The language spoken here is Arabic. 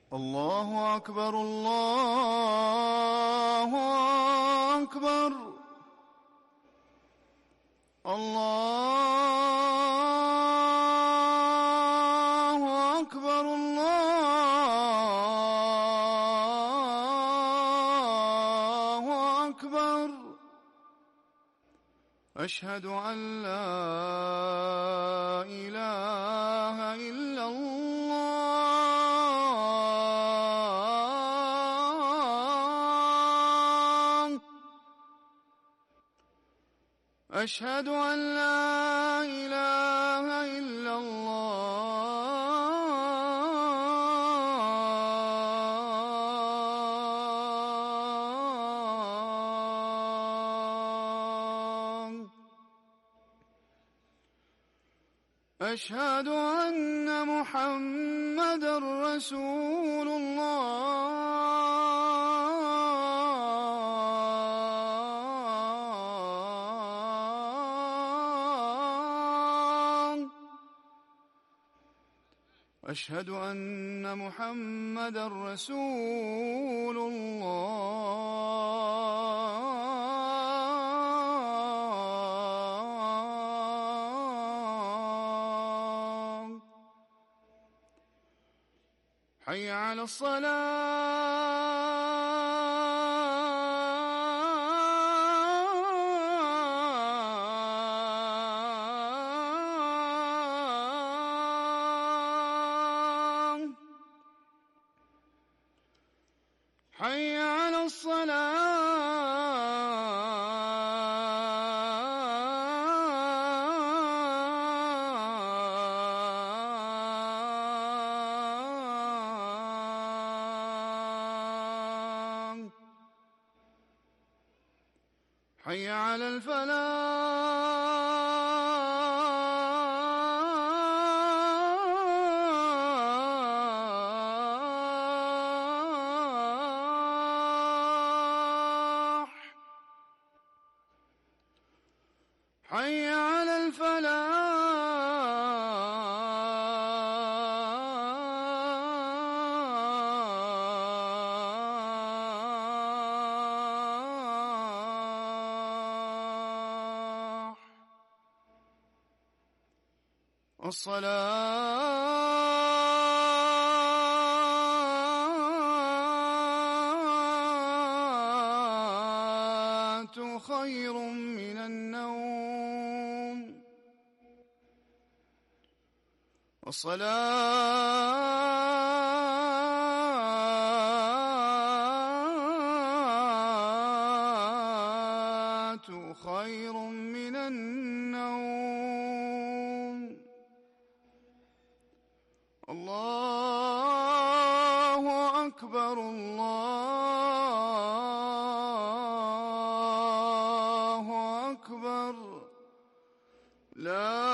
الله أكبر الله أكبر الله أكبر الله أكبر. أشهد أن لا إله إلا الله. أشهد أن لا إله إلا الله. أشهد أن محمدًا رسول الله. أشهد أن محمدًا رسول الله. حي على الصلاة. حي على الصلاة. حي على الفلاح. حي على الفلاح. الصلاة خير من النوم. الصلاة خير من النوم. الله أكبر الله أكبر. لا